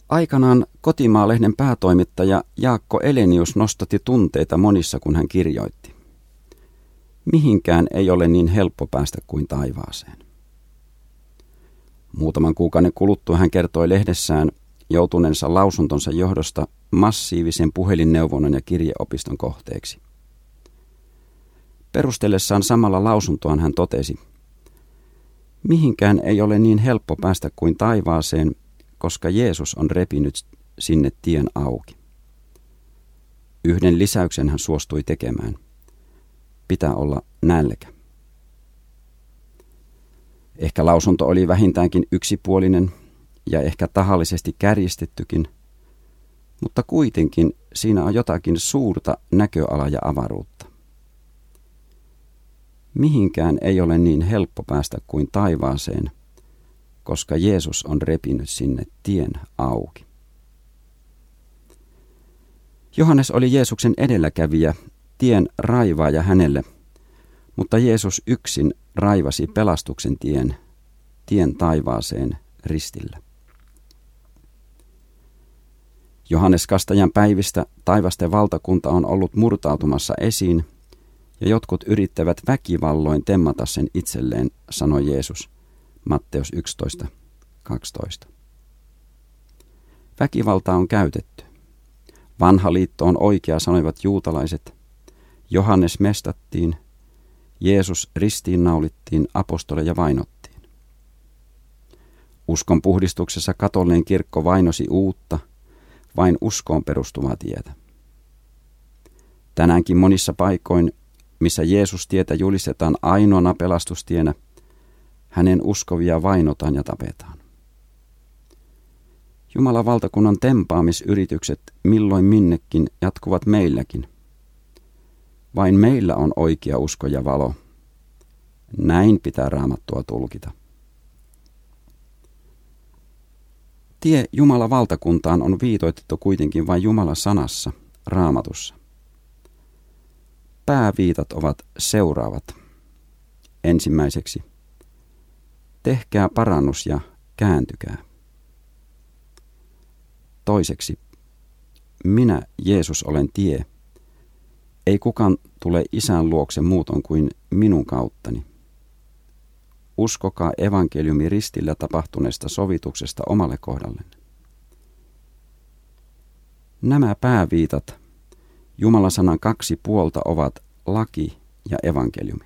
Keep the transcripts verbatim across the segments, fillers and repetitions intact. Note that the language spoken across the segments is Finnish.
Aikanaan Kotimaa-lehden päätoimittaja Jaakko Elenius nostatti tunteita monissa, kun hän kirjoitti: mihinkään ei ole niin helppo päästä kuin taivaaseen. Muutaman kuukauden kuluttua hän kertoi lehdessään joutuneensa lausuntonsa johdosta massiivisen puhelinneuvonnan ja kirjeopiston kohteeksi. Perustellessaan samalla lausuntoaan hän totesi: mihinkään ei ole niin helppo päästä kuin taivaaseen, koska Jeesus on repinyt sinne tien auki. Yhden lisäyksen hän suostui tekemään: pitää olla nälkä. Ehkä lausunto oli vähintäänkin yksipuolinen ja ehkä tahallisesti kärjistettykin, mutta kuitenkin siinä on jotakin suurta näköalaa ja avaruutta. Mihinkään ei ole niin helppo päästä kuin taivaaseen, koska Jeesus on repinyt sinne tien auki. Johannes oli Jeesuksen edelläkävijä, tien raivaaja hänelle, mutta Jeesus yksin raivasi pelastuksen tien, tien taivaaseen ristillä. Johannes Kastajan päivistä taivasten valtakunta on ollut murtautumassa esiin, ja jotkut yrittävät väkivalloin temmata sen itselleen, sanoi Jeesus, Matteus yksitoista kaksitoista. Väkivaltaa on käytetty. Vanha liitto on oikea, sanoivat juutalaiset. Johannes mestattiin, Jeesus ristiinnaulittiin, apostoleja vainottiin. Uskon puhdistuksessa katolinen kirkko vainosi uutta, vain uskoon perustuvaa tietä. Tänäänkin monissa paikoin, missä Jeesus-tietä julistetaan ainoana pelastustienä, hänen uskovia vainotaan ja tapetaan. Jumalan valtakunnan tempaamisyritykset milloin minnekin jatkuvat meilläkin. Vain meillä on oikea usko ja valo. Näin pitää Raamattua tulkita. Tie Jumalan valtakuntaan on viitoitettu kuitenkin vain Jumalan sanassa, Raamatussa. Pääviitat ovat seuraavat. Ensimmäiseksi: tehkää parannus ja kääntykää. Toiseksi: minä, Jeesus, olen tie. Ei kukaan tule Isän luokse muuton kuin minun kauttani. Uskokaa evankeliumi ristillä tapahtuneesta sovituksesta omalle kohdallenne. Nämä pääviitat, Jumalan sanan kaksi puolta, ovat laki ja evankeliumi.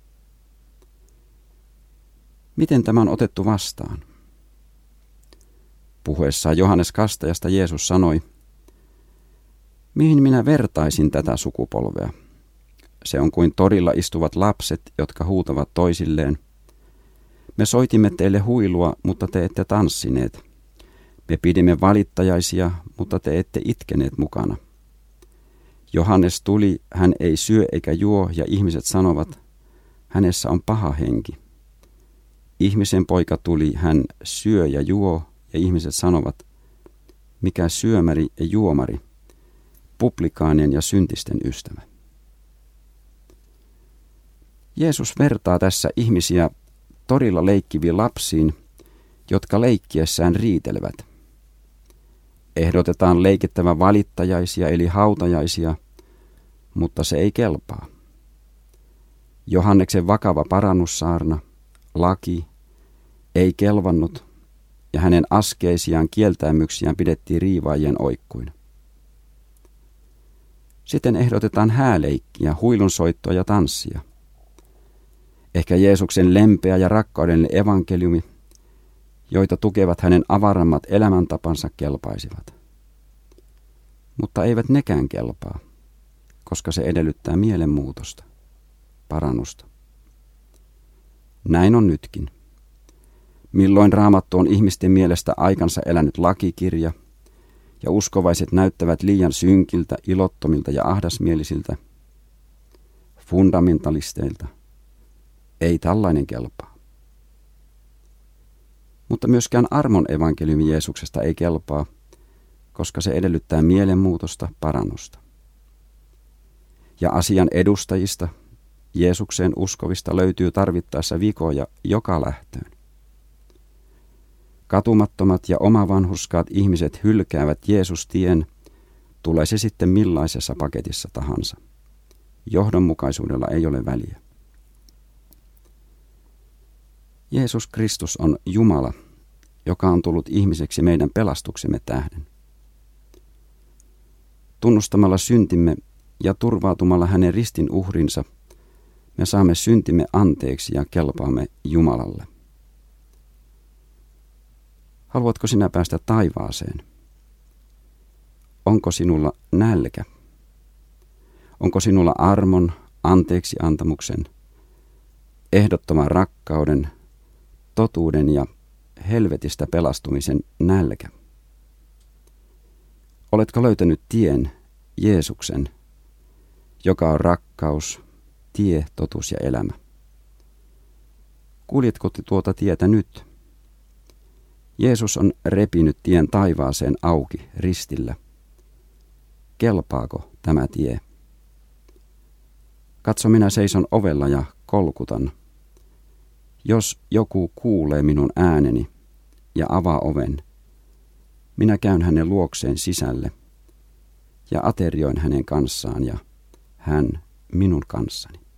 Miten tämä on otettu vastaan? Puhuessaan Johannes Kastajasta Jeesus sanoi: mihin minä vertaisin tätä sukupolvea? Se on kuin torilla istuvat lapset, jotka huutavat toisilleen: me soitimme teille huilua, mutta te ette tanssineet. Me pidimme valittajaisia, mutta te ette itkeneet mukana. Johannes tuli, hän ei syö eikä juo, ja ihmiset sanovat: hänessä on paha henki. Ihmisen poika tuli, hän syö ja juo, ja ihmiset sanovat: mikä syömäri ja juomari, publikaanien ja syntisten ystävä. Jeesus vertaa tässä ihmisiä torilla leikkiviin lapsiin, jotka leikkiessään riitelevät. Ehdotetaan leikettävän valittajaisia eli hautajaisia, mutta se ei kelpaa. Johanneksen vakava parannussaarna, laki, ei kelvannut, ja hänen askeisiaan kieltäymyksiään pidettiin riivaajien oikkuina. Sitten ehdotetaan hääleikkiä, huilunsoittoa ja tanssia. Ehkä Jeesuksen lempeä ja rakkaudellinen evankeliumi, joita tukevat hänen avarammat elämäntapansa, kelpaisivat. Mutta eivät nekään kelpaa, koska se edellyttää mielenmuutosta, parannusta. Näin on nytkin. Milloin Raamattu on ihmisten mielestä aikansa elänyt lakikirja, ja uskovaiset näyttävät liian synkiltä, ilottomilta ja ahdasmielisiltä, fundamentalisteilta, ei tällainen kelpaa. Mutta myöskään armon evankeliumi Jeesuksesta ei kelpaa, koska se edellyttää mielenmuutosta, parannusta. Ja asian edustajista, Jeesukseen uskovista, löytyy tarvittaessa vikoja joka lähtöön. katumattomat ja omavanhurskaat ihmiset hylkäävät Jeesus-tien, tulee se sitten millaisessa paketissa tahansa. Johdonmukaisuudella ei ole väliä. Jeesus Kristus on Jumala, joka on tullut ihmiseksi meidän pelastuksemme tähden. Tunnustamalla syntimme ja turvautumalla hänen ristin uhrinsa, me saamme syntimme anteeksi ja kelpaamme Jumalalle. Haluatko sinä päästä taivaaseen? Onko sinulla nälkä? Onko sinulla armon, anteeksiantamuksen, ehdottoman rakkauden, totuuden ja helvetistä pelastumisen nälkä? Oletko löytänyt tien, Jeesuksen, joka on rakkaus, tie, totuus ja elämä? Kuljetko tuota tietä nyt? Jeesus on repinyt tien taivaaseen auki ristillä. Kelpaako tämä tie? Katso, minä seison ovella ja kolkutan. Jos joku kuulee minun ääneni ja avaa oven, minä käyn hänen luokseen sisälle ja aterioin hänen kanssaan ja hän minun kanssani.